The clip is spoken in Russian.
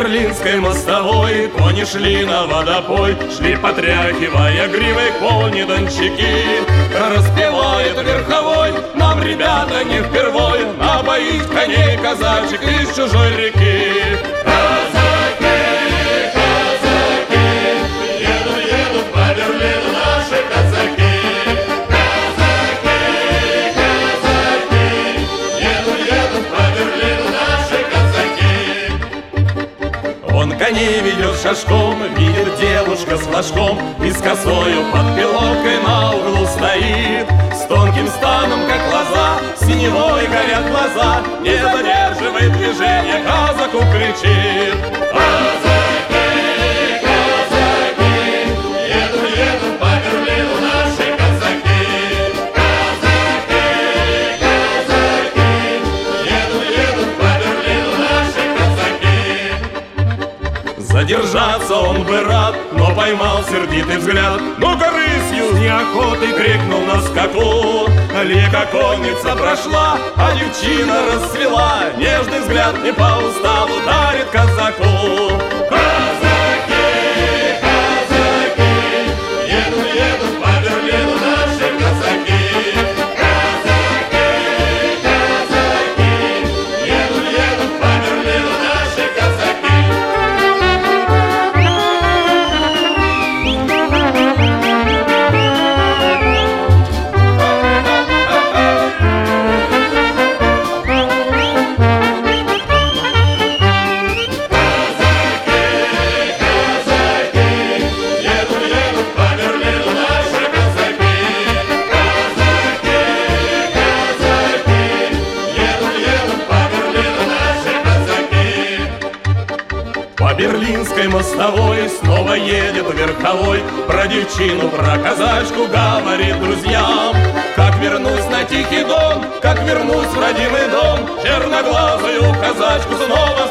Берлинской мостовой кони шли на водопой, шли, потряхивая гривой кони дончаки. Распевает верховой, нам, ребята, не впервой напоить коней казачек из чужой реки. Казаки, казаки, едут по Берлину наши казаки. Казаки, казаки, едут по Берлину наши казаки. Он коней ведет шашком, видит девушка с флажком и с косою под пилоткой на углу стоит. С тонким станом, как лоза, синевой горят глаза, не задерживает движение, казаку кричит. Казаки, казаки, едут по Берлину наши казаки. Казаки, казаки, едут по Берлину наши казаки. Задержаться он бы рад, но поймал сердитый взгляд. Ну-ка рысью неохотой крикнул на скаку. Лика конница прошла, а девчина расцвела. Нежный взгляд не по уставу дарит казаку. Казаки, казаки, едут по Берлину наши казаки. Казаки, казаки, едут по Берлину наши казаки. По Берлинской мостовой снова едет верховой. Про девчину, про казачку говорит друзьям. Как вернусь на тихий дон, как вернусь в родимый дом, черноглазую казачку снова